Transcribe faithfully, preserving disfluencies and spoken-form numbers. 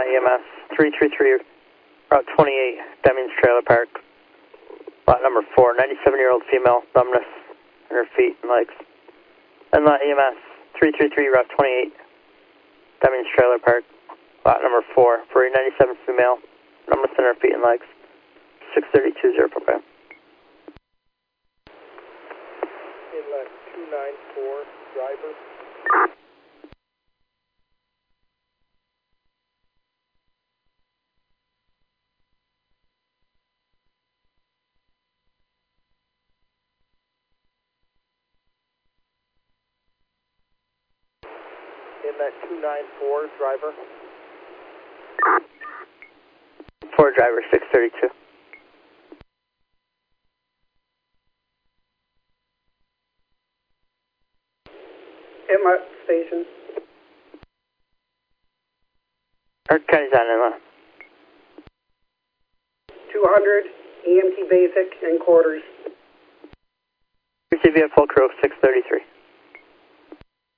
E M S three three three, Route twenty-eight, Demings Trailer Park, lot number four, ninety-seven-year-old female, numbness in her feet and legs. And lot E M S three three three, Route twenty-eight, Demings Trailer Park, lot number four, for a ninety-seven female, numbness in her feet and legs, six thirty two zero for five. Inlet two nine four, driver. Inlet two nine four, driver. four driver, six thirty-two. Inlet station. Earth County's on inlet. two hundred, E M T basic and quarters. Receive via full crew, six thirty-three.